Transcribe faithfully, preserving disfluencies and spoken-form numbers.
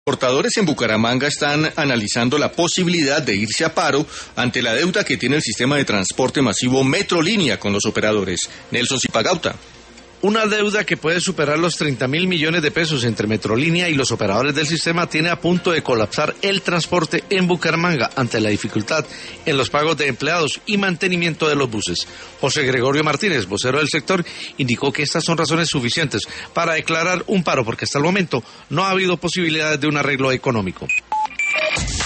Transportadores en Bucaramanga están analizando la posibilidad de irse a paro ante la deuda que tiene el sistema de transporte masivo Metrolínea con los operadores. Nelson Zipagauta. Una deuda que puede superar los treinta mil millones de pesos entre Metrolínea y los operadores del sistema tiene a punto de colapsar el transporte en Bucaramanga ante la dificultad en los pagos de empleados y mantenimiento de los buses. José Gregorio Martínez, vocero del sector, indicó que estas son razones suficientes para declarar un paro porque hasta el momento no ha habido posibilidades de un arreglo económico.